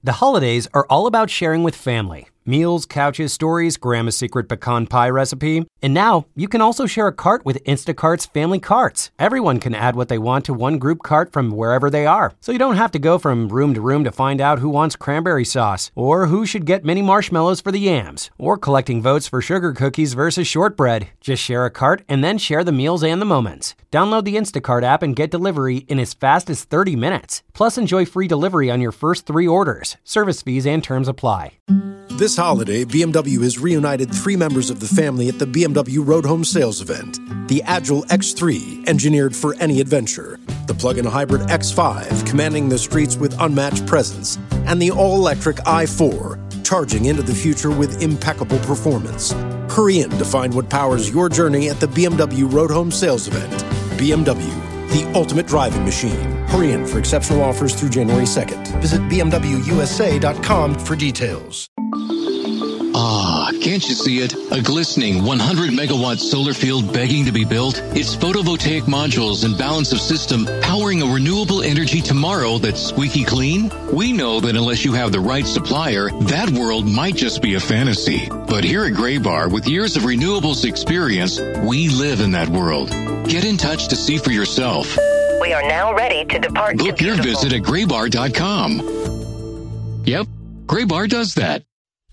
The holidays are all about sharing with family. Meals, couches, stories, Grandma's secret pecan pie recipe. And now, you can also share a cart with Instacart's Family Carts. Everyone can add what they want to one group cart from wherever they are. So you don't have to go from room to find out who wants cranberry sauce, or who should get mini marshmallows for the yams, or collecting votes for sugar cookies versus shortbread. Just share a cart and then share the meals and the moments. Download the Instacart app and get delivery in as fast as 30 minutes. Plus, enjoy free delivery on your first 3 orders. Service fees and terms apply. This holiday, BMW has reunited 3 members of the family at the BMW Road Home Sales event. The Agile X3, engineered for any adventure. The plug-in hybrid X5, commanding the streets with unmatched presence. And the all-electric i4, charging into the future with impeccable performance. Hurry in to find what powers your journey at the BMW Road Home Sales event. BMW, the ultimate driving machine. Hurry in for exceptional offers through January 2nd. Visit bmwusa.com for details. Ah, can't you see it? A glistening 100-megawatt solar field begging to be built? It's photovoltaic modules and balance of system powering a renewable energy tomorrow that's squeaky clean? We know that unless you have the right supplier, that world might just be a fantasy. But here at Graybar, with years of renewables experience, we live in that world. Get in touch to see for yourself. We are now ready to depart. Book your visit at graybar.com. Yep, Graybar does that.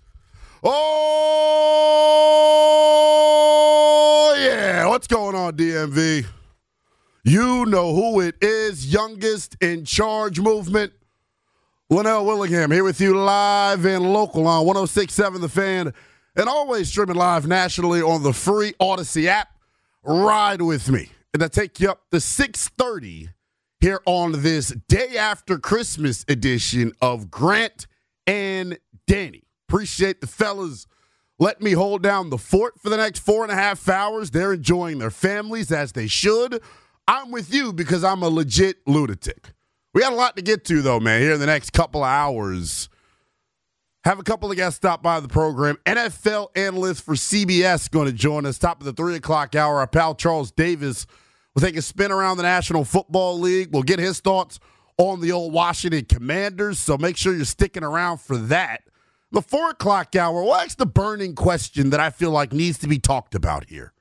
Oh, yeah. What's going on, DMV? You know who it is. Youngest in Charge movement. Linnell Willingham here with you live and local on 106.7 The Fan, and always streaming live nationally on the free Odyssey app. Ride with me. And I take you up to 6:30 here on this day after Christmas edition of Grant and Danny. Appreciate the fellas letting me hold down the fort for the next 4.5 hours. They're enjoying their families as they should. I'm with you because I'm a legit lunatic. We got a lot to get to, though, man, here in the next couple of hours. Have a couple of guests stop by the program. NFL analyst for CBS going to join us. Top of the 3 o'clock hour, our pal Charles Davis will take a spin around the National Football League. We'll get his thoughts on the old Washington Commanders, so make sure you're sticking around for that. The 4 o'clock hour, well, that's the burning question that I feel like needs to be talked about here.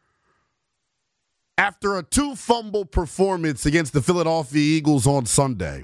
After a 2-fumble performance against the Philadelphia Eagles on Sunday,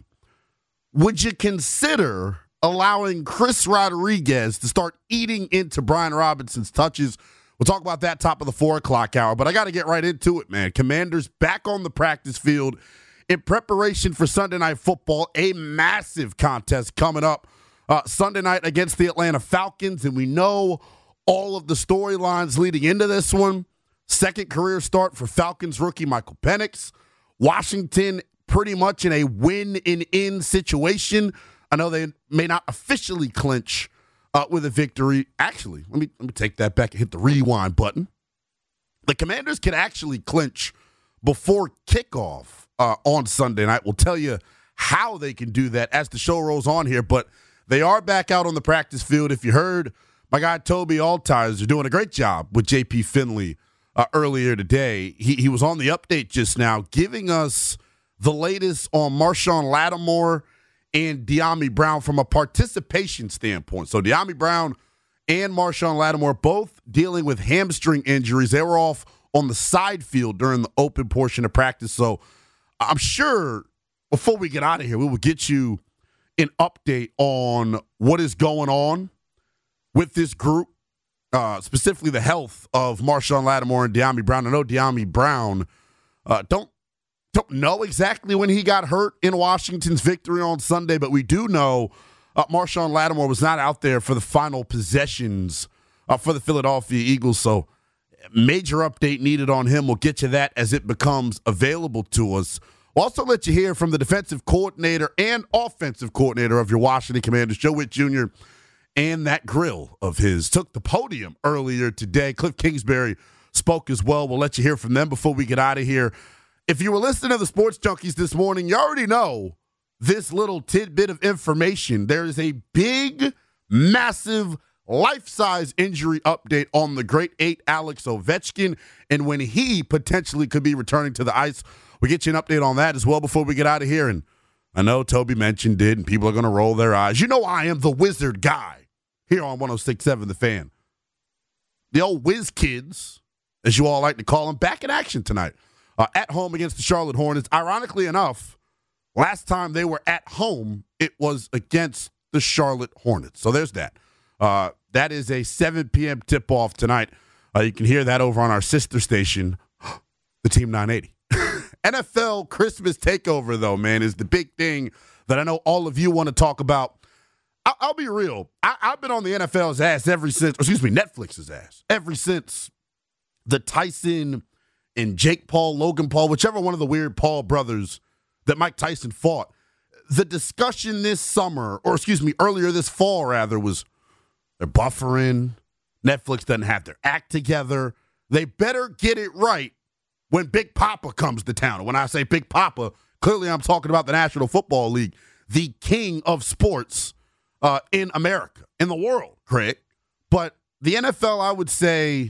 would you consider allowing Chris Rodriguez to start eating into Brian Robinson's touches? We'll talk about that top of the 4 o'clock hour, but I got to get right into it, man. Commanders back on the practice field in preparation for Sunday Night Football, a massive contest coming up Sunday night against the Atlanta Falcons, and we know all of the storylines leading into this one. Second career start for Falcons rookie Michael Penix. Washington pretty much in a win-in situation. I know they may not officially clinch with a victory. Actually, let me take that back and hit the rewind button. The Commanders can actually clinch before kickoff on Sunday night. We'll tell you how they can do that as the show rolls on here, but they are back out on the practice field. If you heard, my guy Toby Altizer doing a great job with JP Finley earlier today. He was on the update just now, giving us the latest on Marshawn Lattimore and Dyami Brown from a participation standpoint. So Dyami Brown and Marshawn Lattimore both dealing with hamstring injuries. They were off on the side field during the open portion of practice. So I'm sure before we get out of here, we will get you an update on what is going on with this group, specifically the health of Marshawn Lattimore and Dyami Brown. I know Dyami Brown don't know exactly when he got hurt in Washington's victory on Sunday, but we do know Marshawn Lattimore was not out there for the final possessions for the Philadelphia Eagles, so major update needed on him. We'll get you that as it becomes available to us. We'll also let you hear from the defensive coordinator and offensive coordinator of your Washington Commanders, Joe Witt Jr., and that grill of his took the podium earlier today. Cliff Kingsbury spoke as well. We'll let you hear from them before we get out of here. If you were listening to the Sports Junkies this morning, you already know this little tidbit of information. There is a big, massive, life-size injury update on the great 8, Alex Ovechkin, and when he potentially could be returning to the ice. We'll get you an update on that as well before we get out of here. And I know Toby mentioned it, and people are going to roll their eyes. You know I am the wizard guy here on 106.7 The Fan. The old whiz kids, as you all like to call them, back in action tonight. At home against the Charlotte Hornets. Ironically enough, last time they were at home, it was against the Charlotte Hornets. So there's that. That is a 7 p.m. tip-off tonight. You can hear that over on our sister station, the Team 980. NFL Christmas takeover, though, man, is the big thing that I know all of you want to talk about. I'll be real. I've been on the NFL's ass Netflix's ass, ever since the Tyson and Jake Paul, Logan Paul, whichever one of the weird Paul brothers that Mike Tyson fought. The discussion earlier this fall, was they're buffering. Netflix doesn't have their act together. They better get it right when Big Papa comes to town. And when I say Big Papa, clearly I'm talking about the National Football League, the king of sports in America, in the world, Craig. But the NFL, I would say,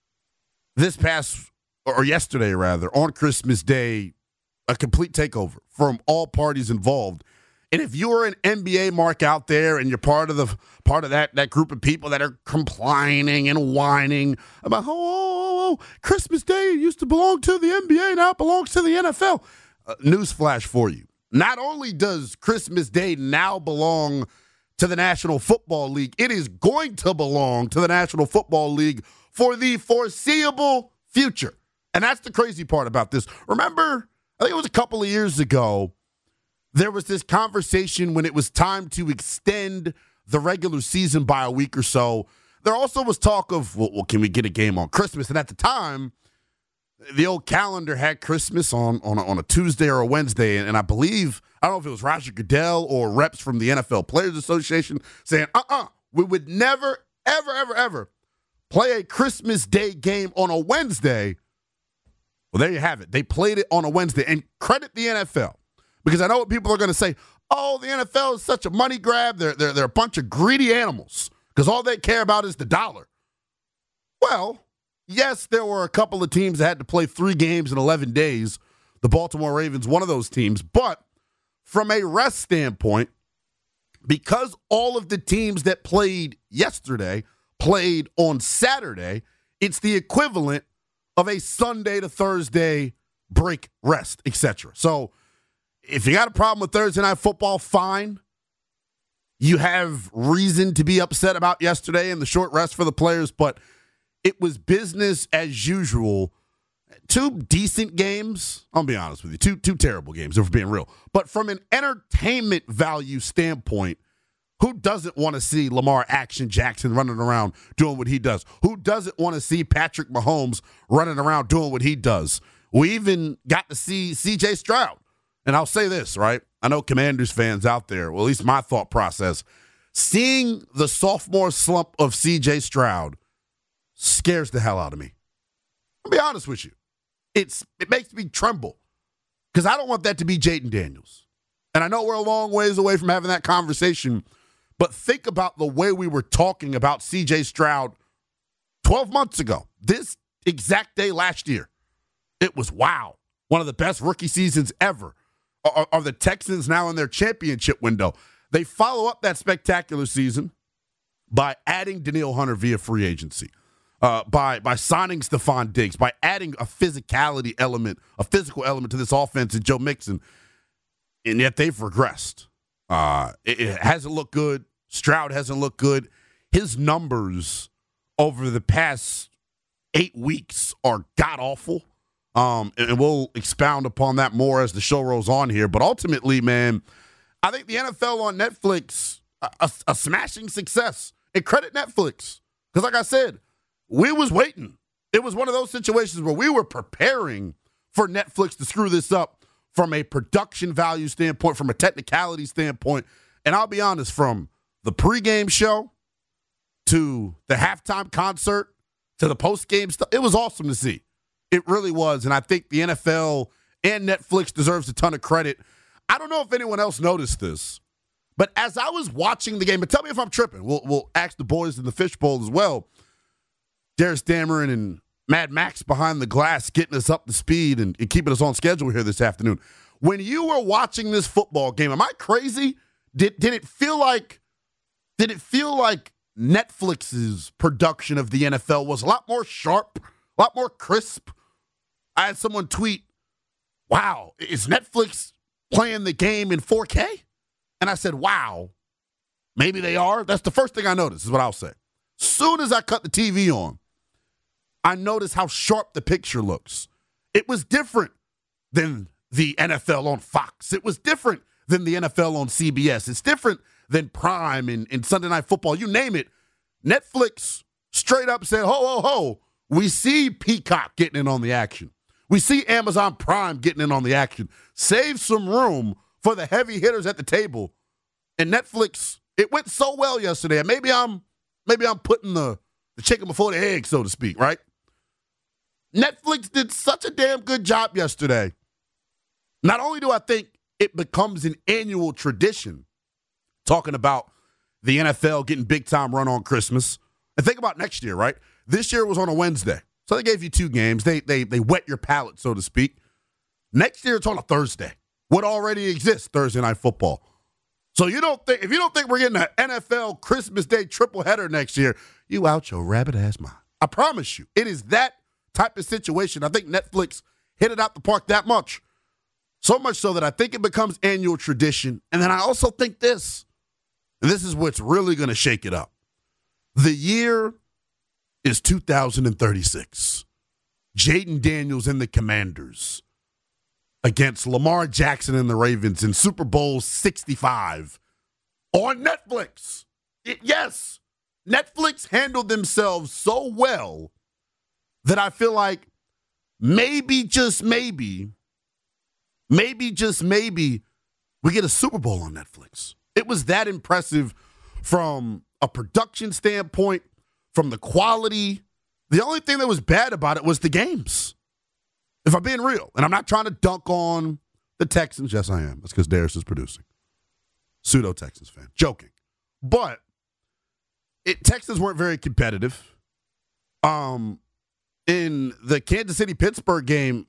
yesterday, on Christmas Day, a complete takeover from all parties involved. And if you're an NBA mark out there and you're part of that group of people that are complaining and whining about Christmas Day used to belong to the NBA, now it belongs to the NFL. Newsflash for you. Not only does Christmas Day now belong to the National Football League, it is going to belong to the National Football League for the foreseeable future. And that's the crazy part about this. Remember, I think it was a couple of years ago, there was this conversation when it was time to extend the regular season by a week or so. There also was talk of, well, can we get a game on Christmas? And at the time, the old calendar had Christmas on a Tuesday or a Wednesday. And I believe, I don't know if it was Roger Goodell or reps from the NFL Players Association saying, we would never, ever, ever, ever play a Christmas Day game on a Wednesday. Well, there you have it. They played it on a Wednesday. And credit the NFL. Because I know what people are going to say. Oh, the NFL is such a money grab. They're a bunch of greedy animals because all they care about is the dollar. Well, yes, there were a couple of teams that had to play 3 games in 11 days. The Baltimore Ravens, one of those teams. But from a rest standpoint, because all of the teams that played yesterday played on Saturday, it's the equivalent of a Sunday to Thursday break, rest, etc. So if you got a problem with Thursday Night Football, fine. You have reason to be upset about yesterday and the short rest for the players, but it was business as usual. 2 decent games. I'll be honest with you. Two terrible games, if we're being real. But from an entertainment value standpoint, who doesn't want to see Lamar Action Jackson running around doing what he does? Who doesn't want to see Patrick Mahomes running around doing what he does? We even got to see C.J. Stroud. And I'll say this, right? I know Commanders fans out there, well, at least my thought process, seeing the sophomore slump of C.J. Stroud scares the hell out of me. I'll be honest with you. It makes me tremble because I don't want that to be Jayden Daniels. And I know we're a long ways away from having that conversation, but think about the way we were talking about C.J. Stroud 12 months ago, this exact day last year. It was wow. One of the best rookie seasons ever. Are the Texans now in their championship window? They follow up that spectacular season by adding Danielle Hunter via free agency, by signing Stephon Diggs, by adding a physical element to this offense in Joe Mixon, and yet they've regressed. It hasn't looked good. Stroud hasn't looked good. His numbers over the past 8 weeks are god-awful. And we'll expound upon that more as the show rolls on here. But ultimately, man, I think the NFL on Netflix, a smashing success. And credit Netflix. Because like I said, we was waiting. It was one of those situations where we were preparing for Netflix to screw this up from a production value standpoint, from a technicality standpoint. And I'll be honest, from the pregame show to the halftime concert to the postgame stuff, it was awesome to see. It really was, and I think the NFL and Netflix deserves a ton of credit. I don't know if anyone else noticed this, but as I was watching the game, and tell me if I'm tripping. We'll ask the boys in the fishbowl as well. Darius Dameron and Mad Max behind the glass getting us up to speed and keeping us on schedule here this afternoon. When you were watching this football game, am I crazy? Did it feel like Netflix's production of the NFL was a lot more sharp, a lot more crisp? I had someone tweet, "Wow, is Netflix playing the game in 4K?" And I said, "Wow, maybe they are." That's the first thing I noticed, is what I'll say. Soon as I cut the TV on, I noticed how sharp the picture looks. It was different than the NFL on Fox. It was different than the NFL on CBS. It's different than Prime and Sunday Night Football. You name it. Netflix straight up said, ho, ho, ho, we see Peacock getting in on the action. We see Amazon Prime getting in on the action. Save some room for the heavy hitters at the table. And Netflix, it went so well yesterday. And maybe I'm putting the chicken before the egg, so to speak, right? Netflix did such a damn good job yesterday. Not only do I think it becomes an annual tradition, talking about the NFL getting big-time run on Christmas, and think about next year, right? This year was on a Wednesday, so they gave you 2 games. They wet your palate, so to speak. Next year it's on a Thursday. What already exists, Thursday Night Football. So if you don't think we're getting an NFL Christmas Day triple header next year, you out your rabbit-ass mind. I promise you, it is that type of situation. I think Netflix hit it out the park that much. So much so that I think it becomes annual tradition. And then I also think this, and this is what's really going to shake it up. The year is 2036. Jaden Daniels and the Commanders against Lamar Jackson and the Ravens in Super Bowl 65 on Netflix. Yes, Netflix handled themselves so well that I feel like maybe, just maybe, we get a Super Bowl on Netflix. It was that impressive from a production standpoint, from the quality. The only thing that was bad about it was the games, if I'm being real. And I'm not trying to dunk on the Texans. Yes, I am. That's because Darius is producing. Pseudo-Texans fan. Joking. But Texans weren't very competitive. In the Kansas City-Pittsburgh game,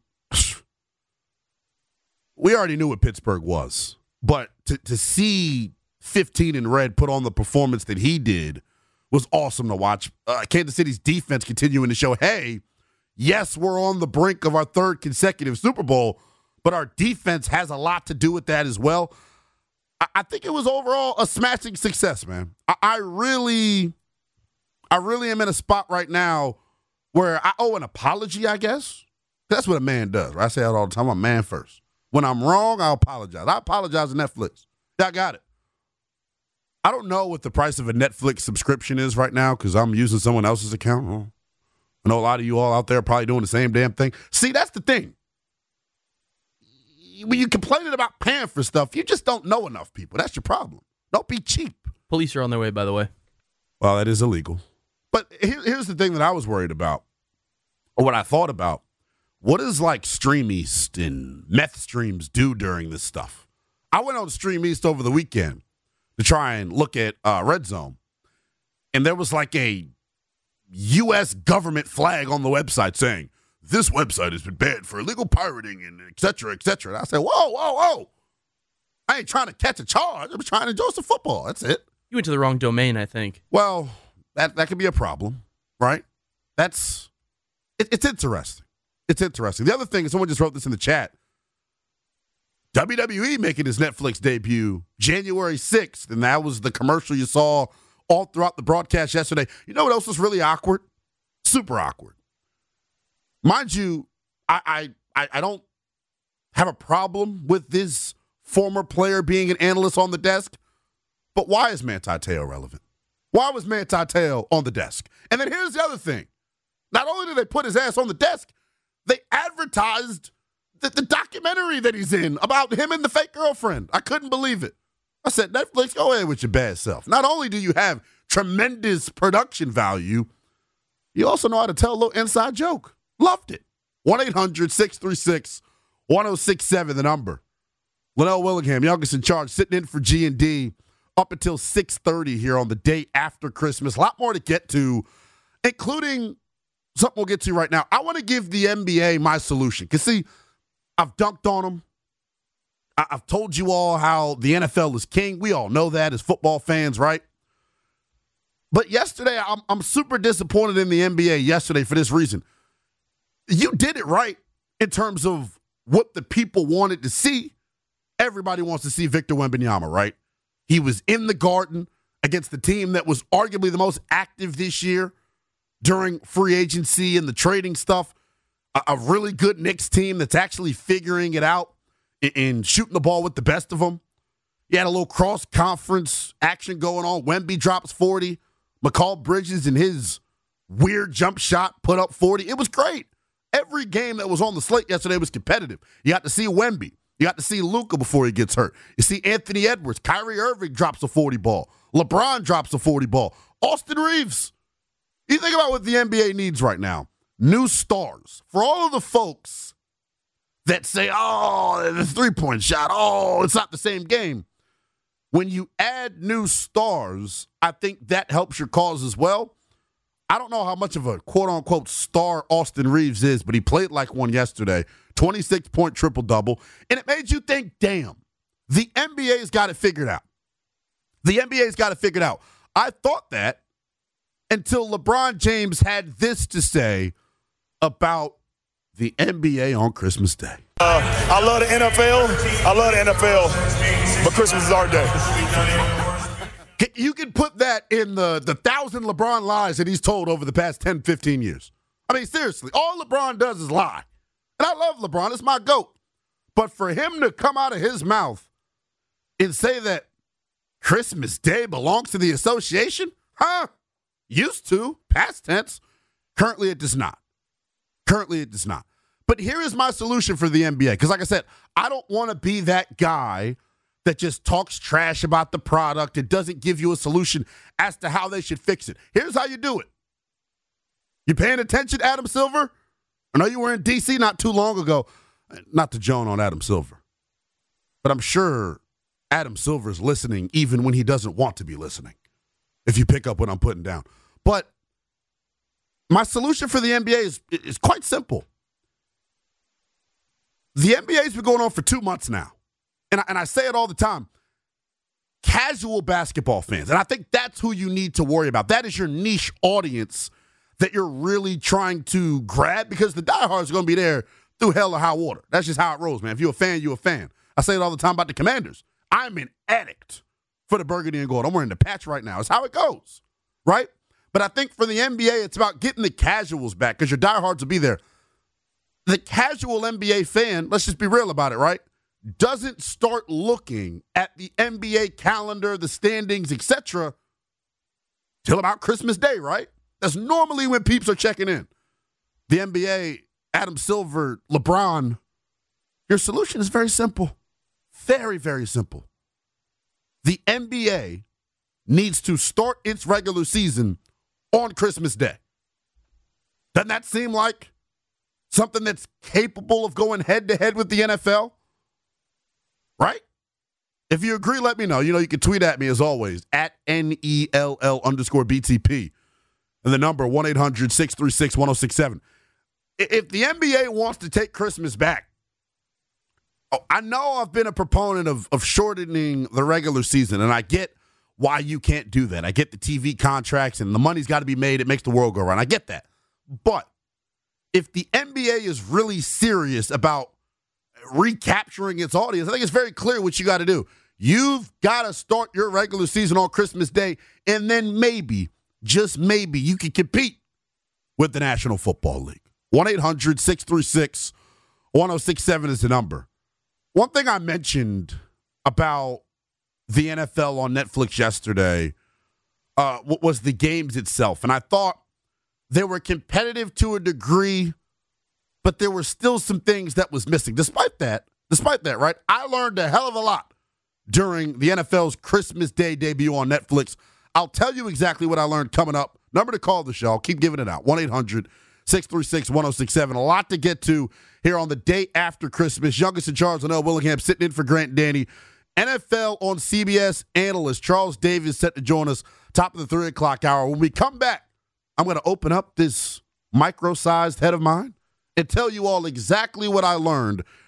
we already knew what Pittsburgh was. But to see 15 in red put on the performance that he did was awesome to watch. Kansas City's defense continuing to show, hey, yes, we're on the brink of our 3rd consecutive Super Bowl, but our defense has a lot to do with that as well. I think it was overall a smashing success, man. I really am in a spot right now where I owe an apology, I guess. That's what a man does. Right? I say that all the time. I'm a man first. When I'm wrong, I'll apologize. I apologize to Netflix. I got it. I don't know what the price of a Netflix subscription is right now because I'm using someone else's account. Well, I know a lot of you all out there are probably doing the same damn thing. See, that's the thing. When you're complaining about paying for stuff, you just don't know enough people. That's your problem. Don't be cheap. Police are on their way, by the way. Well, that is illegal. But here's the thing that I was worried about, or what I thought about. What does like Stream East and Meth Streams do during this stuff? I went on Stream East over the weekend to try and look at Red Zone, and there was like a U.S. government flag on the website saying, this website has been banned for illegal pirating and et cetera, et cetera. And I said, whoa. I ain't trying to catch a charge. I'm trying to enjoy some football. That's it. You went to the wrong domain, I think. Well, that could be a problem, right? It's interesting. It's interesting. The other thing is, someone just wrote this in the chat. WWE making his Netflix debut January 6th, and that was the commercial you saw all throughout the broadcast yesterday. You know what else was really awkward? Super awkward. Mind you, I don't have a problem with this former player being an analyst on the desk, but why is Manti Te'o relevant? Why was Manti Te'o on the desk? And then here's the other thing. Not only did they put his ass on the desk, they advertised the documentary that he's in about him and the fake girlfriend. I couldn't believe it. I said, Netflix, go ahead with your bad self. Not only do you have tremendous production value, you also know how to tell a little inside joke. Loved it. 1-800-636-1067, the number. Linnell Willingham, youngest in charge, sitting in for G&D up until 6:30 here on the day after Christmas. A lot more to get to, including something we'll get to right now. I want to give the NBA my solution. Because, see, I've dunked on them. I've told you all how the NFL is king. We all know that as football fans, right? But yesterday, I'm super disappointed in the NBA yesterday for this reason. You did it right in terms of what the people wanted to see. Everybody wants to see Victor Wembanyama, right? He was in the Garden against the team that was arguably the most active this year during free agency and the trading stuff. A really good Knicks team that's actually figuring it out and shooting the ball with the best of them. You had a little cross-conference action going on. Wemby drops 40. McCall Bridges and his weird jump shot put up 40. It was great. Every game that was on the slate yesterday was competitive. You got to see Wemby. You got to see Luka before he gets hurt. You see Anthony Edwards. Kyrie Irving drops a 40 ball. LeBron drops a 40 ball. Austin Reeves. You think about what the NBA needs right now. New stars. For all of the folks that say, oh, the three-point shot, oh, it's not the same game. When you add new stars, I think that helps your cause as well. I don't know how much of a quote-unquote star Austin Reeves is, but he played like one yesterday. 26-point triple-double. And it made you think, damn, the NBA's got it figured out. The NBA's got it figured out. I thought that until LeBron James had this to say about the NBA on Christmas Day. I love the NFL. I love the NFL, but Christmas is our day. You can put that in the 1,000 LeBron lies that he's told over the past 10, 15 years. I mean, seriously, all LeBron does is lie. And I love LeBron. It's my GOAT. But for him to come out of his mouth and say that Christmas Day belongs to the association? Huh? Used to. Past tense. Currently, it does not. Currently, it does not. But here is my solution for the NBA. Because like I said, I don't want to be that guy that just talks trash about the product and doesn't give you a solution as to how they should fix it. Here's how you do it. You paying attention, Adam Silver? I know you were in D.C. not too long ago. Not to Joan on Adam Silver. But I'm sure Adam Silver's listening even when he doesn't want to be listening, if you pick up what I'm putting down. But my solution for the NBA is quite simple. The NBA's been going on for 2 months now. And I say it all the time. Casual basketball fans. And I think that's who you need to worry about. That is your niche audience that you're really trying to grab, because the diehards are going to be there through hell or high water. That's just how it rolls, man. If you're a fan, you're a fan. I say it all the time about the Commanders. I'm an addict for the burgundy and gold. I'm wearing the patch right now. It's how it goes, right? But I think for the NBA, it's about getting the casuals back, because your diehards will be there. The casual NBA fan, let's just be real about it, right, doesn't start looking at the NBA calendar, the standings, etc., till about Christmas Day, right? That's normally when peeps are checking in. The NBA, Adam Silver, LeBron, your solution is very simple. Very, very simple. The NBA needs to start its regular season on Christmas Day. Doesn't that seem like something that's capable of going head-to-head with the NFL? Right? If you agree, let me know. You know, you can tweet at me, as always, at NELL_BTP. And the number, 1-800-636-1067. If the NBA wants to take Christmas back, I know I've been a proponent of shortening the regular season, and I get why you can't do that. I get the TV contracts, and the money's got to be made. It makes the world go round. I get that. But if the NBA is really serious about recapturing its audience, I think it's very clear what you got to do. You've got to start your regular season on Christmas Day, and then maybe, just maybe, you can compete with the National Football League. 1-800-636-1067 is the number. One thing I mentioned about the NFL on Netflix yesterday was the games itself. And I thought they were competitive to a degree, but there were still some things that was missing. Despite that, right, I learned a hell of a lot during the NFL's Christmas Day debut on Netflix. I'll tell you exactly what I learned coming up. Number to call the show. I'll keep giving it out. 1-800-636-1067. A lot to get to here on the day after Christmas. Youngest in charge, Linnell Willingham, sitting in for Grant Danny. NFL on CBS analyst Charles Davis set to join us top of the 3 o'clock hour. When we come back, I'm going to open up this micro-sized head of mine and tell you all exactly what I learned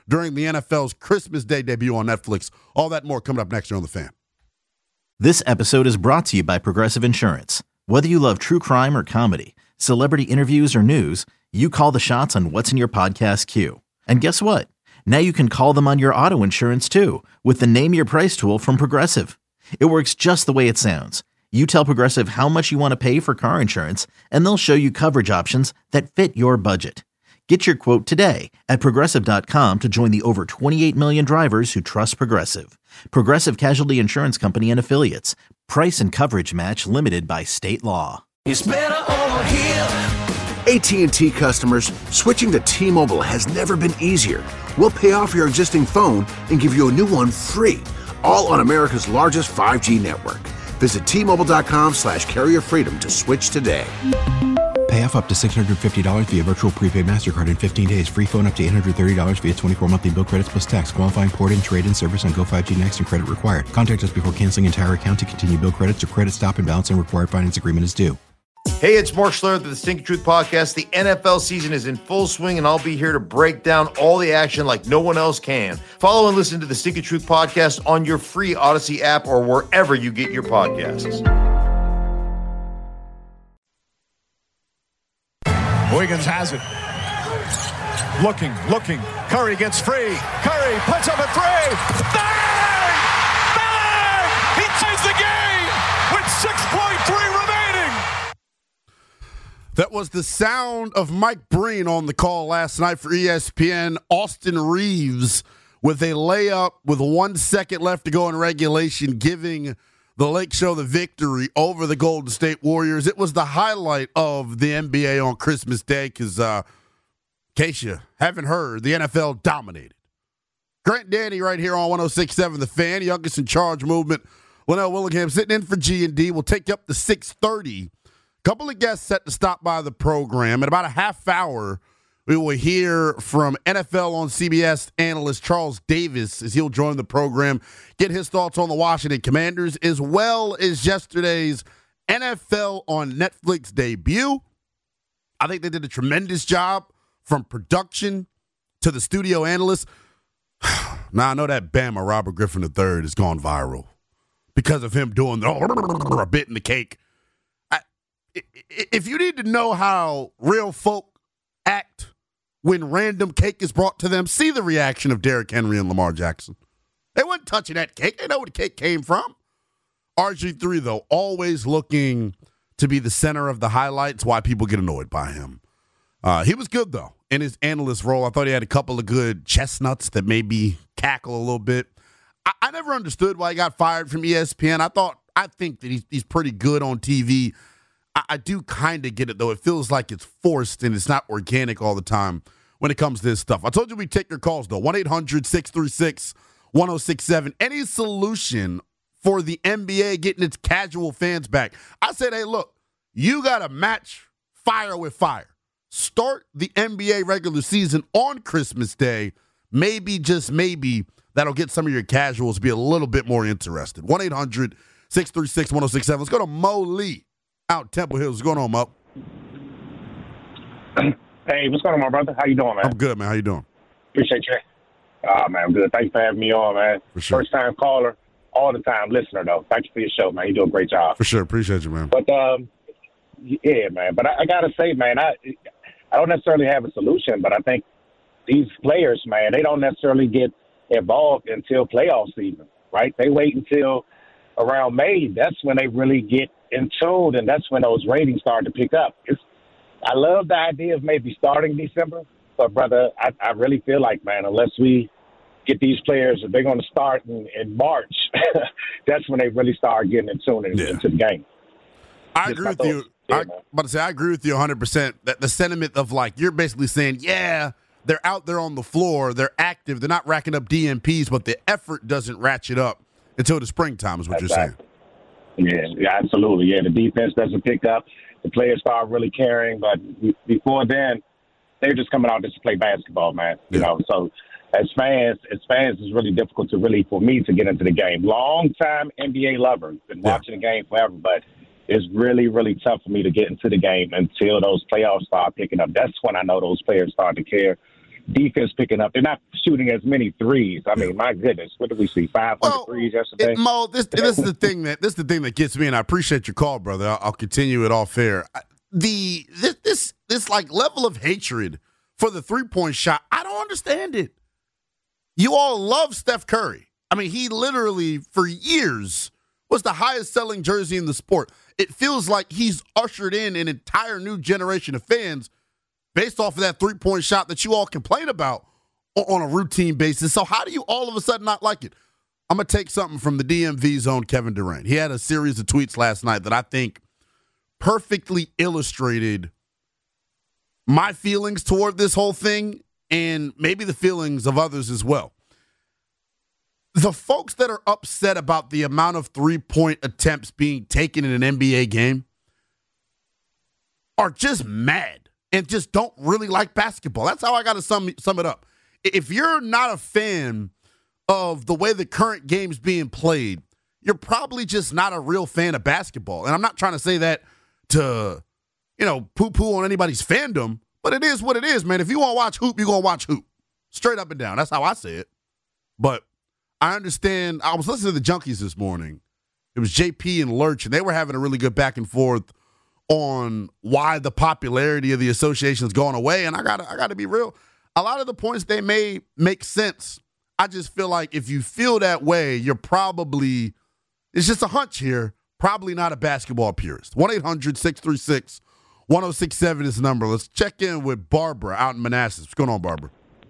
during the NFL's Christmas Day debut on Netflix. All that and more coming up next year on The Fan. This episode is brought to you by Progressive Insurance. Whether you love true crime or comedy, celebrity interviews or news, you call the shots on what's in your podcast queue. And guess what? Now you can call them on your auto insurance too with the Name Your Price tool from Progressive. It works just the way it sounds. You tell Progressive how much you want to pay for car insurance, and they'll show you coverage options that fit your budget. Get your quote today at Progressive.com to join the over 28 million drivers who trust Progressive. Progressive Casualty Insurance Company and Affiliates. Price and coverage match limited by state law. It's better over here. AT&T customers, switching to T-Mobile has never been easier. We'll pay off your existing phone and give you a new one free, all on America's largest 5G network. Visit T-Mobile.com/carrier freedom to switch today. Pay off up to $650 via virtual prepaid MasterCard in 15 days. Free phone up to $830 via 24 monthly bill credits plus tax. Qualifying port and trade-in service on Go5G Next and credit required. Contact us before canceling entire account to continue bill credits or credit stop and balance and required finance agreement is due. Hey, it's Mark Schlereth of the Stinking Truth Podcast. The NFL season is in full swing, and I'll be here to break down all the action like no one else can. Follow and listen to the Stinking Truth Podcast on your free Odyssey app or wherever you get your podcasts. Wiggins has it. Looking. Curry gets free. Curry puts up a three. Bang! He ties the game with 6.3 remaining. That was the sound of Mike Breen on the call last night for ESPN. Austin Reeves with a layup with 1 second left to go in regulation, giving the Lake Show the victory over the Golden State Warriors. It was the highlight of the NBA on Christmas Day because, in case you haven't heard, the NFL dominated. Grant Danny right here on 106.7 The Fan, youngest in charge movement. Linnell Willingham sitting in for G&D. We'll take you up to 6:30. Couple of guests set to stop by the program. In about a half hour, we will hear from NFL on CBS analyst Charles Davis as he'll join the program, get his thoughts on the Washington Commanders, as well as yesterday's NFL on Netflix debut. I think they did a tremendous job from production to the studio analysts. Now, I know that Bama Robert Griffin III has gone viral because of him doing the bit in the cake. If you need to know how real folk act when random cake is brought to them, see the reaction of Derrick Henry and Lamar Jackson. They wasn't touching that cake. They know where the cake came from. RG3, though, always looking to be the center of the highlights, why people get annoyed by him. He was good, though, in his analyst role. I thought he had a couple of good chestnuts that maybe cackle a little bit. I never understood why he got fired from ESPN. I think that he's pretty good on TV. I do kind of get it, though. It feels like it's forced and it's not organic all the time when it comes to this stuff. I told you we'd take your calls, though. 1-800-636-1067. Any solution for the NBA getting its casual fans back? I said, hey, look, you got to match fire with fire. Start the NBA regular season on Christmas Day. Maybe, just maybe, that'll get some of your casuals to be a little bit more interested. 1-800-636-1067. Let's go to Mo Lee out Temple Hills. What's going on, Mo? Hey, what's going on, my brother? How you doing, man? I'm good, man. How you doing? Appreciate you. Man, I'm good. Thanks for having me on, man. For sure. First-time caller, all-the-time listener, though. Thank you for your show, man. You do a great job. For sure. Appreciate you, man. But, yeah, man. But I got to say, man, I don't necessarily have a solution, but I think these players, man, they don't necessarily get involved until playoff season, right? They wait until around May. That's when they really get in tune, and that's when those ratings start to pick up. I love the idea of maybe starting December, but, brother, I really feel like, man, unless we get these players, if they're going to start in March, that's when they really start getting in tune into the game. I agree with you. I agree with you 100%. That the sentiment of, like, you're basically saying, yeah, they're out there on the floor, they're active, they're not racking up DMPs, but the effort doesn't ratchet up until the springtime is what you're saying. Yeah, absolutely. Yeah, the defense doesn't pick up. The players start really caring, but before then, they're just coming out just to play basketball, man. You know, so as fans, it's really difficult for me to get into the game. Long-time NBA lover, been watching the game forever, but it's really, really tough for me to get into the game until those playoffs start picking up. That's when I know those players start to care. defense picking up. They're not shooting as many threes. I mean, my goodness, what did we see? 500 threes yesterday. Mo, this is the thing that gets me, and I appreciate your call, brother. I'll continue it all fair. This like level of hatred for the 3-point shot, I don't understand it. You all love Steph Curry. I mean, he literally for years was the highest selling jersey in the sport. It feels like he's ushered in an entire new generation of fans based off of that 3-point shot that you all complain about on a routine basis. So how do you all of a sudden not like it? I'm going to take something from the DMV's own Kevin Durant. He had a series of tweets last night that I think perfectly illustrated my feelings toward this whole thing and maybe the feelings of others as well. The folks that are upset about the amount of 3-point attempts being taken in an NBA game are just mad and just don't really like basketball. That's how I got to sum it up. If you're not a fan of the way the current game's being played, you're probably just not a real fan of basketball. And I'm not trying to say that to, poo-poo on anybody's fandom, but it is what it is, man. If you want to watch hoop, you're going to watch hoop. Straight up and down. That's how I say it. But I understand. I was listening to the Junkies this morning. It was JP and Lurch, and they were having a really good back and forth on why the popularity of the association has gone away. And I gotta be real. A lot of the points they made make sense. I just feel like if you feel that way, you're probably, it's just a hunch here, probably not a basketball purist. 1-800-636-1067 is the number. Let's check in with Barbara out in Manassas. What's going on, Barbara?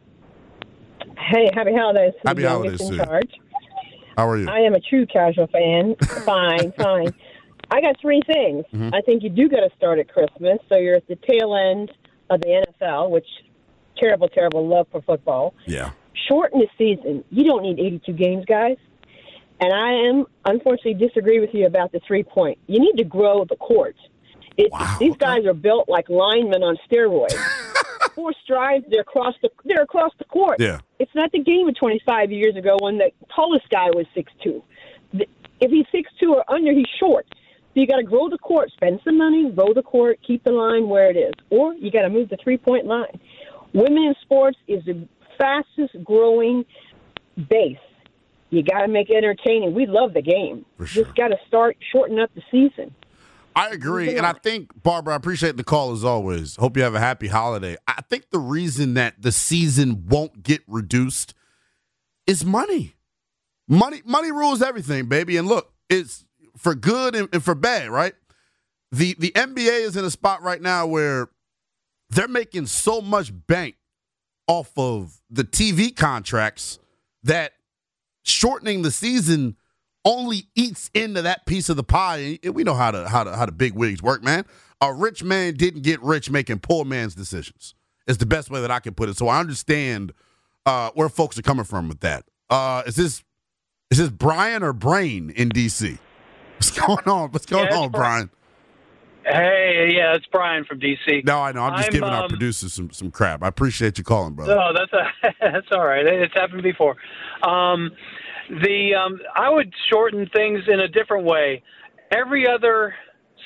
Hey, happy holidays. Happy holidays to you. How are you? I am a true casual fan. Fine. I got 3 things. I think you do got to start at Christmas, so you're at the tail end of the NFL, which terrible love for football. Yeah. Shorten the season. You don't need 82 games, guys. And I unfortunately disagree with you about the 3-point. You need to grow the court. These guys are built like linemen on steroids. 4 strides, they're across the court. Yeah. It's not the game of 25 years ago when the tallest guy was 6'2". If he's 6'2" or under, he's short. So you got to grow the court, spend some money, grow the court, keep the line where it is. Or you got to move the 3-point line. Women in sports is the fastest growing base. You got to make it entertaining. We love the game. For sure. Just got to shorten up the season. I agree, and I think, Barbara, I appreciate the call as always. Hope you have a happy holiday. I think the reason that the season won't get reduced is money. Money rules everything, baby. And look, it's for good and for bad, right? The NBA is in a spot right now where they're making so much bank off of the TV contracts that shortening the season only eats into that piece of the pie. And we know how the big wigs work, man. A rich man didn't get rich making poor man's decisions. It's the best way that I can put it. So I understand where folks are coming from with that. Is this Brian or Brain in DC? What's going on? What's going on, Brian? Hey, yeah, it's Brian from DC. No, I know. I'm just giving our producers some crap. I appreciate you calling, brother. No, that's all right. It's happened before. I would shorten things in a different way. Every other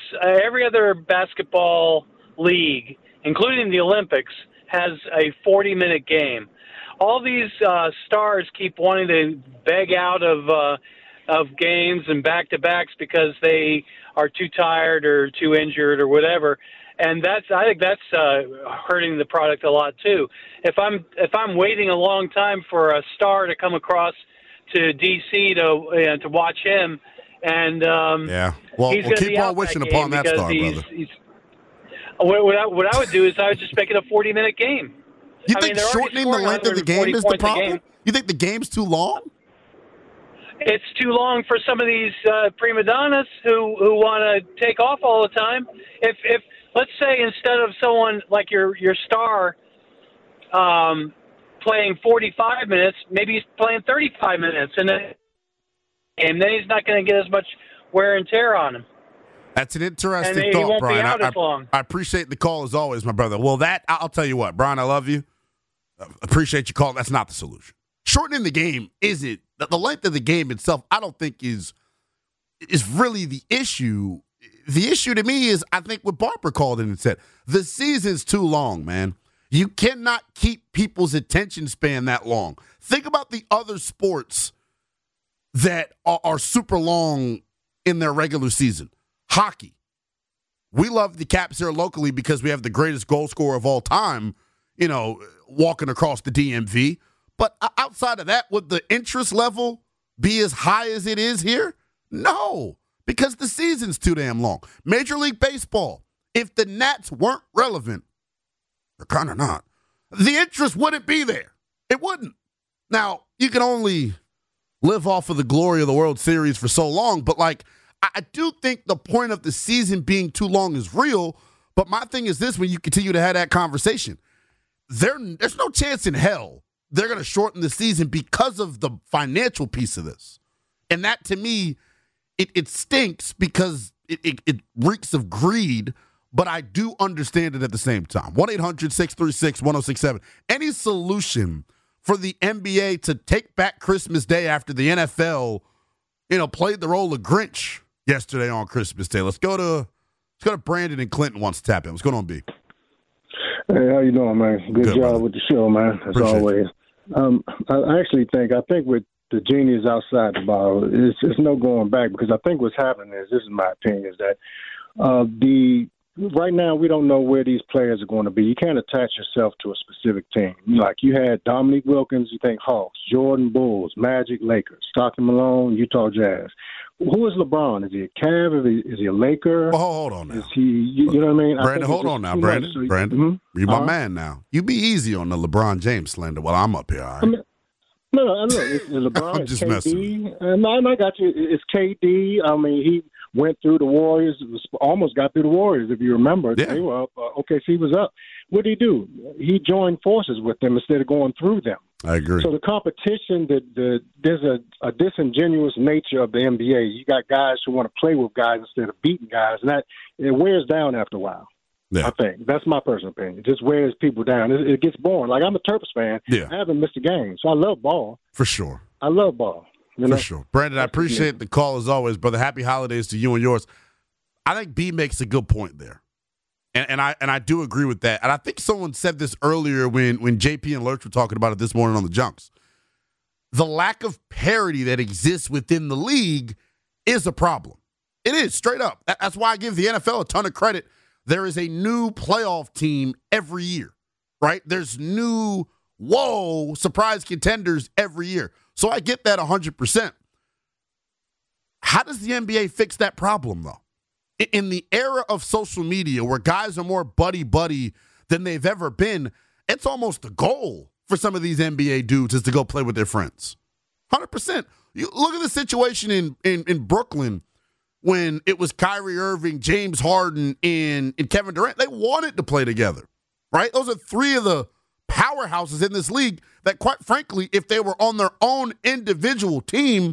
basketball league, including the Olympics, has a 40-minute game. All these stars keep wanting to beg out of games and back-to-backs because they are too tired or too injured or whatever. And I think that's hurting the product a lot too. If I'm waiting a long time for a star to come across to DC to watch him, and well, keep on wishing upon that star, brother. What I would do is I would just make it a 40-minute game. You think shortening the length of the game is the problem? You think the game's too long? It's too long for some of these prima donnas who want to take off all the time. If let's say instead of someone like your star playing 45 minutes, maybe he's playing 35 minutes, and then he's not going to get as much wear and tear on him. That's an interesting thought, Brian. I appreciate the call as always, my brother. Well, I'll tell you what, Brian, I love you. Appreciate your call. That's not the solution. Shortening the game isn't. The length of the game itself, I don't think is really the issue. The issue to me is, I think what Barbara called in and said, the season's too long, man. You cannot keep people's attention span that long. Think about the other sports that are super long in their regular season. Hockey. We love the Caps here locally because we have the greatest goal scorer of all time, walking across the DMV. But outside of that, would the interest level be as high as it is here? No, because the season's too damn long. Major League Baseball, if the Nats weren't relevant, they're kind of not, the interest wouldn't be there. It wouldn't. Now, you can only live off of the glory of the World Series for so long, but I do think the point of the season being too long is real, but my thing is this: when you continue to have that conversation, there's no chance in hell they're going to shorten the season because of the financial piece of this. And that, to me, it stinks because it reeks of greed, but I do understand it at the same time. 1-800-636-1067. Any solution for the NBA to take back Christmas Day after the NFL, played the role of Grinch yesterday on Christmas Day? Let's go to Brandon and Clinton wants to tap in. What's going on, B? Hey, how you doing, man? Good job brother. with the show, man, as Appreciate always. I actually think with the genie is outside the bottle, it's no going back, because I think what's happening is, this is my opinion, is that right now we don't know where these players are going to be. You can't attach yourself to a specific team. Like, you had Dominique Wilkins, you think Hawks, Jordan Bulls, Magic, Lakers, Stockton Malone, Utah Jazz. Who is LeBron? Is he a Cav? Is he a Laker? Oh, hold on now. Is he, you know what I mean? Brandon, hold on now, Brandon. Brandon, you're my man now. You be easy on the LeBron James slander while I'm up here, all right? No, it's LeBron. I'm just KD. messing. I got you. It's KD. I mean, he went through the Warriors, almost got through the Warriors, if you remember. Yeah. They were up. OKC was up. What did he do? He joined forces with them instead of going through them. I agree. So the competition, there's a disingenuous nature of the NBA. You got guys who want to play with guys instead of beating guys, and it wears down after a while. Yeah. I think that's my personal opinion. It just wears people down. It gets boring. Like, I'm a Terps fan. Yeah. I haven't missed a game, so I love ball. For sure. I love ball. For sure. Brandon, I appreciate the call as always, brother. Happy holidays to you and yours. I think B makes a good point there. And I do agree with that. And I think someone said this earlier when JP and Lurch were talking about it this morning on the Junks. The lack of parity that exists within the league is a problem. It is, straight up. That's why I give the NFL a ton of credit. There is a new playoff team every year, right? There's new, surprise contenders every year. So I get that 100%. How does the NBA fix that problem, though? In the era of social media where guys are more buddy-buddy than they've ever been, it's almost a goal for some of these NBA dudes is to go play with their friends. 100%. You look at the situation in Brooklyn when it was Kyrie Irving, James Harden, and Kevin Durant. They wanted to play together, right? Those are three of the powerhouses in this league that, quite frankly, if they were on their own individual team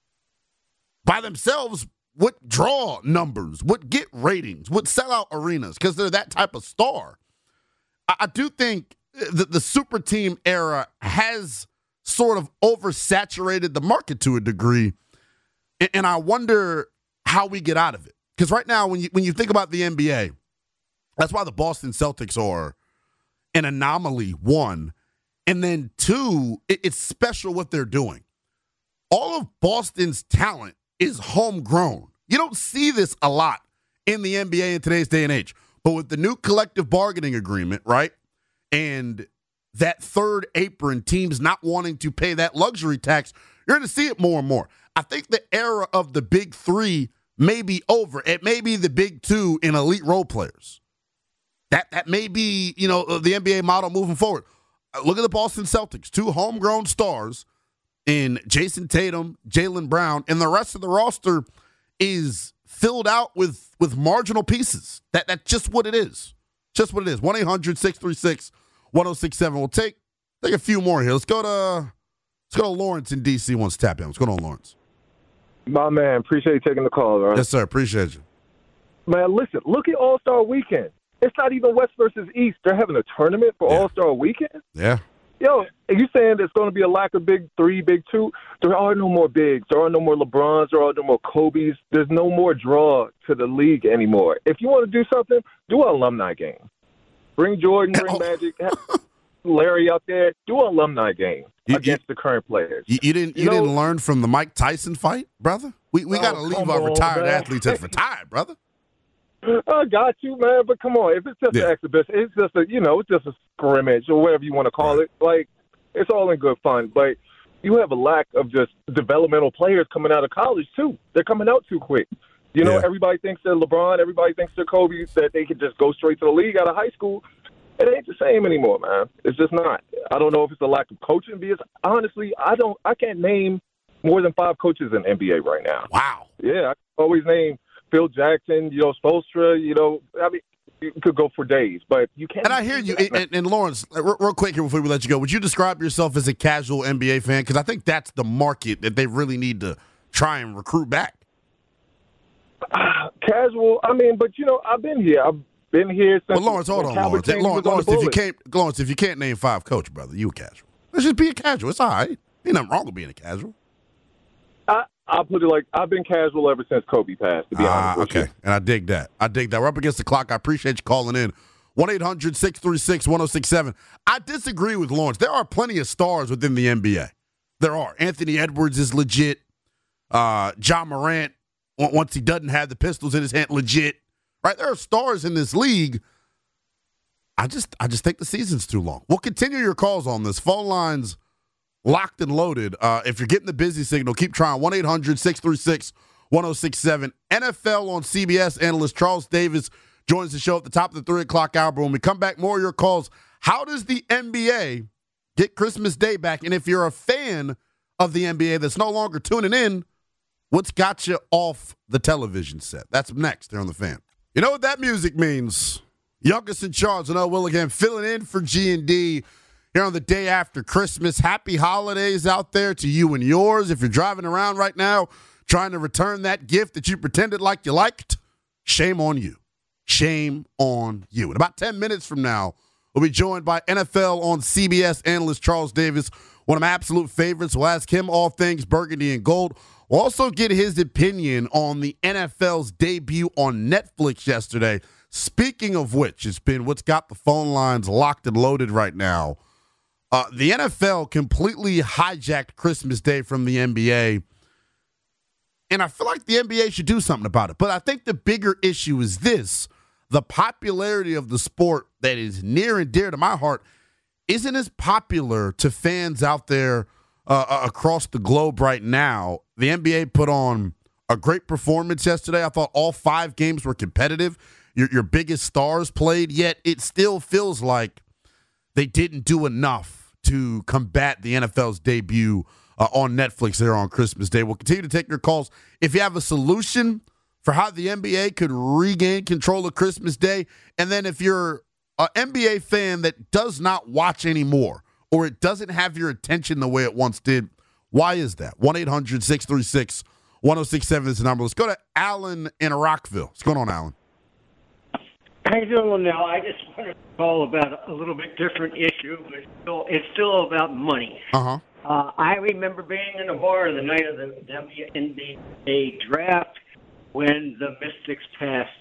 by themselves, would draw numbers, would get ratings, would sell out arenas because they're that type of star. I do think that the super team era has sort of oversaturated the market to a degree, and I wonder how we get out of it. Because right now, when you think about the NBA, that's why the Boston Celtics are an anomaly, one, and then two, it's special what they're doing. All of Boston's talent is homegrown. You don't see this a lot in the NBA in today's day and age. But with the new collective bargaining agreement, right, and that third apron, teams not wanting to pay that luxury tax, you're going to see it more and more. I think the era of the big three may be over. It may be the big two in elite role players. That may be, the NBA model moving forward. Look at the Boston Celtics, two homegrown stars in Jason Tatum, Jaylen Brown, and the rest of the roster is filled out with marginal pieces. That's just what it is. Just what it is. 1-800-636-1067. We'll take a few more here. Let's go to Lawrence in D.C. wants to tap in. What's going on, Lawrence? My man, appreciate you taking the call, right? Yes, sir. Appreciate you. Man, listen, look at All-Star Weekend. It's not even West versus East. They're having a tournament for All-Star Weekend? Yeah. Yo, are you saying there's going to be a lack of big three, big two? There are no more bigs. There are no more LeBrons. There are no more Kobes. There's no more draw to the league anymore. If you want to do something, do an alumni game. Bring Jordan, bring Magic, have Larry out there. Do an alumni game against the current players. You didn't learn from the Mike Tyson fight, brother? We got to leave our retired athletes as retired, brother. I got you, man. But come on, if it's just an exhibition, it's just a scrimmage or whatever you want to call it. Like, it's all in good fun. But you have a lack of just developmental players coming out of college too. They're coming out too quick. Everybody thinks they're LeBron. Everybody thinks they're Kobe. That they could just go straight to the league out of high school. It ain't the same anymore, man. It's just not. I don't know if it's a lack of coaching. Because honestly, I can't name more than 5 coaches in the NBA right now. Wow. Yeah, I can always name Phil Jackson, Spoelstra, I mean, you could go for days, but you can't. And I hear you. And Lawrence, real quick here before we let you go, would you describe yourself as a casual NBA fan? Because I think that's the market that they really need to try and recruit back. Casual, I mean, but, I've been here. I've been here since. But Lawrence, hold on, Lawrence. If you can't name 5 coaches, brother, you a casual. Let's just be a casual. It's all right. Ain't nothing wrong with being a casual. I'll put it like I've been casual ever since Kobe passed, to be honest with you. And I dig that. We're up against the clock. I appreciate you calling in. 1-800-636-1067. I disagree with Lawrence. There are plenty of stars within the NBA. There are. Anthony Edwards is legit. John Morant, once he doesn't have the pistols in his hand, legit. Right? There are stars in this league. I just think the season's too long. We'll continue your calls on this. Phone lines locked and loaded. If you're getting the busy signal, keep trying. 1-800-636-1067. NFL on CBS analyst Charles Davis joins the show at the top of the 3 o'clock hour. But when we come back, more of your calls. How does the NBA get Christmas Day back? And if you're a fan of the NBA that's no longer tuning in, what's got you off the television set? That's next here on The Fan. You know what that music means. Youngest in charge, and Willingham filling in for G&D here on the day after Christmas. Happy holidays out there to you and yours. If you're driving around right now trying to return that gift that you pretended like you liked, shame on you. Shame on you. In about 10 minutes from now, we'll be joined by NFL on CBS analyst Charles Davis, one of my absolute favorites. We'll ask him all things burgundy and gold. We'll also get his opinion on the NFL's debut on Netflix yesterday. Speaking of which, it's been what's got the phone lines locked and loaded right now. The NFL completely hijacked Christmas Day from the NBA, and I feel like the NBA should do something about it. But I think the bigger issue is this. The popularity of the sport that is near and dear to my heart isn't as popular to fans out there across the globe right now. The NBA put on a great performance yesterday. I thought all 5 games were competitive. Your biggest stars played, yet it still feels like they didn't do enough to combat the NFL's debut on Netflix there on Christmas Day. We'll continue to take your calls. If you have a solution for how the NBA could regain control of Christmas Day, and then if you're an NBA fan that does not watch anymore or it doesn't have your attention the way it once did, why is that? 1-800-636-1067 is the number. Let's go to Alan in Rockville. What's going on, Alan? How you doing now? I just want to call about a little bit different issue, but it's still about money. Uh-huh. I remember being in a bar the night of the WNBA draft when the Mystics passed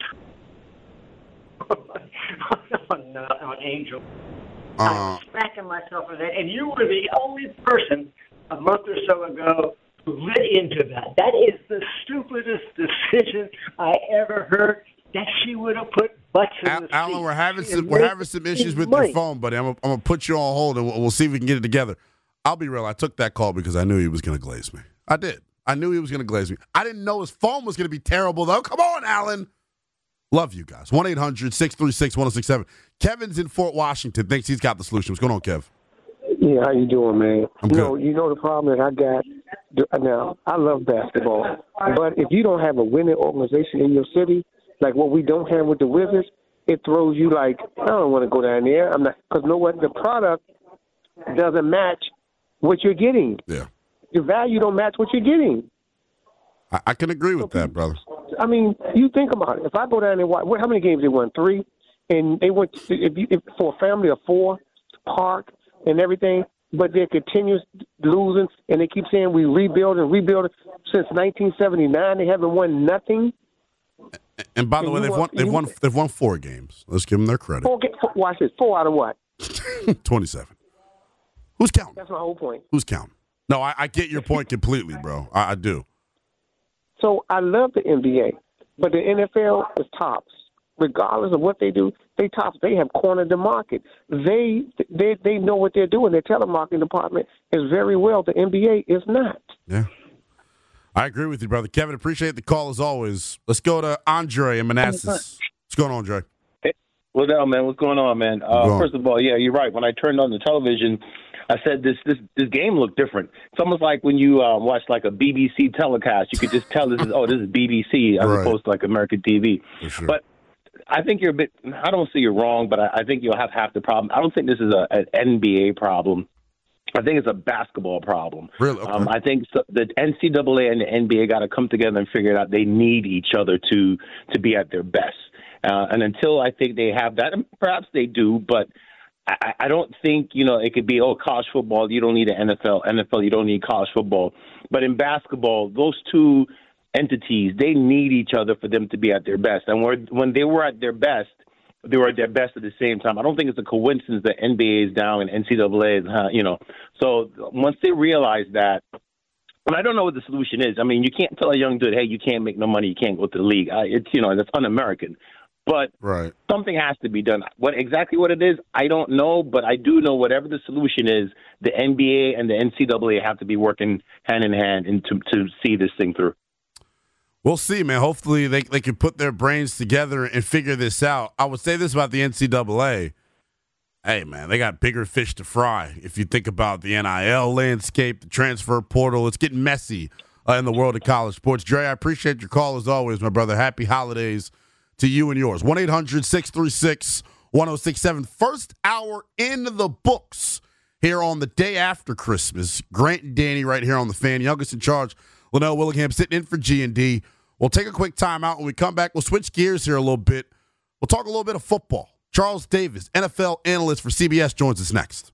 on Angel. I was smacking myself in that, and you were the only person a month or so ago who lit into that. That is the stupidest decision I ever heard. That she would have put butts in the seat. Alan, we're having some issues with your phone, buddy. I'm gonna put you on hold and we'll see if we can get it together. I'll be real. I took that call because I knew he was gonna glaze me. I did. I knew he was gonna glaze me. I didn't know his phone was gonna be terrible though. Come on, Alan. Love you guys. 1-800-636-1067. Kevin's in Fort Washington. Thinks he's got the solution. What's going on, Kev? Yeah, how you doing, man? I'm good. You know the problem that I got now. I love basketball, but if you don't have a winning organization in your city, like what we don't have with the Wizards, it throws you like, I don't want to go down there. I'm not, because the product doesn't match what you're getting. Yeah. The value don't match what you're getting. I can agree with that, brother. I mean, you think about it. If I go down and watch, how many games they won? 3, and they went if for a family of 4, park and everything, but they're continuous losing, and they keep saying we rebuild since 1979. They haven't won nothing. And by the way, they've won 4 games. Let's give them their credit. Watch this. 4 out of what? 27. Who's counting? That's my whole point. Who's counting? No, I get your point completely, bro. I do. So I love the NBA, but the NFL is tops. Regardless of what they do, they tops. They have cornered the market. They know what they're doing. Their telemarketing department is very well. The NBA is not. Yeah. I agree with you, brother. Kevin, appreciate the call as always. Let's go to Andre in Manassas. What's going on, Andre? Hey, what's up, man? What's going on, man? First of all, yeah, you're right. When I turned on the television, I said this game looked different. It's almost like when you watch like a BBC telecast, you could just tell this is BBC as opposed to like American TV. For sure. But I think you're a bit. I don't say you're wrong, but I think you'll have half the problem. I don't think this is an NBA problem. I think it's a basketball problem. Really? Okay. I think the NCAA and the NBA got to come together and figure it out. They need each other to be at their best. And until I think they have that, and perhaps they do, but I don't think, it could be, college football, you don't need an NFL. NFL, you don't need college football. But in basketball, those two entities, they need each other for them to be at their best. And when they were at their best, they were at their best at the same time. I don't think it's a coincidence that NBA is down and NCAA is, So once they realize that, and I don't know what the solution is. I mean, you can't tell a young dude, hey, you can't make no money, you can't go to the league. That's un-American. But something has to be done. Exactly what it is, I don't know. But I do know whatever the solution is, the NBA and the NCAA have to be working hand in hand to see this thing through. We'll see, man. Hopefully they can put their brains together and figure this out. I would say this about the NCAA. Hey, man, they got bigger fish to fry. If you think about the NIL landscape, the transfer portal, it's getting messy in the world of college sports. Dre, I appreciate your call as always, my brother. Happy holidays to you and yours. 1-800-636-1067. First hour in the books here on the day after Christmas. Grant and Danny right here on the Fan. Youngest in charge, Linnell Willingham, sitting in for G&D. We'll take a quick timeout. When we come back, we'll switch gears here a little bit. We'll talk a little bit of football. Charles Davis, NFL analyst for CBS, joins us next.